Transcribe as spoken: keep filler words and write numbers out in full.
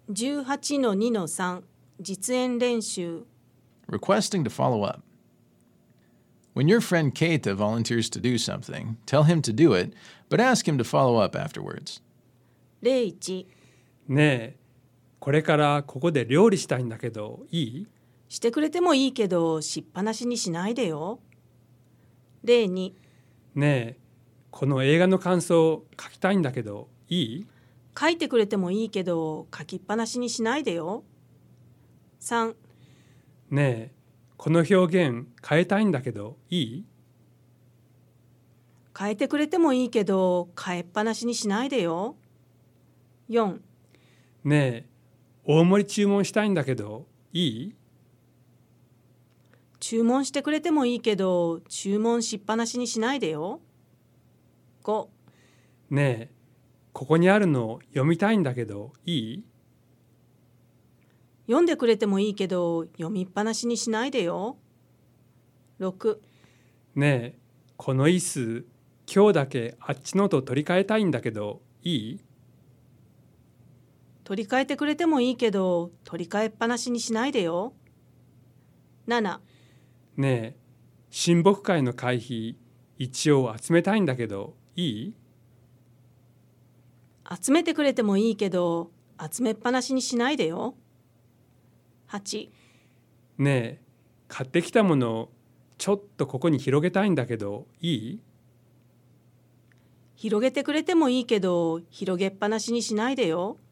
じゅうはちのにのさん 実演練習 Requesting to follow up. When your friend Keita volunteers to do something, tell him to do it, but ask him to follow up afterwards. ゼロいちねえ、これからここで料理したいんだけどいい？ してくれてもいいけどしっぱなしにしないでよ。ゼロにねえ、この映画の感想を書きたいんだけどいい？ 書いてくれてもいいけど書きっぱなしにしないでよ。さんねえ、この表現変えたいんだけどいい？ 変えてくれてもいいけど変えっぱなしにしないでよ。よんねえ、大盛り注文したいんだけどいい？ 注文してくれてもいいけど注文しっぱなしにしないでよ。ごねえ、ここにあるの読みたいんだけどいい？ 読んでくれてもいいけど読みっぱなしにしないでよ。ろくねえ、この椅子今日だけあっちのと取り替えたいんだけどいい？ 取り替えてくれてもいいけど取り替えっぱなしにしないでよ。ななねえ、親睦会の会費一応集めたいんだけどいい？ 集めてくれてもいいけど集めっぱなしにしないでよ。はちねえ、買ってきたものをちょっとここに広げたいんだけどいい？ 広げてくれてもいいけど広げっぱなしにしないでよ。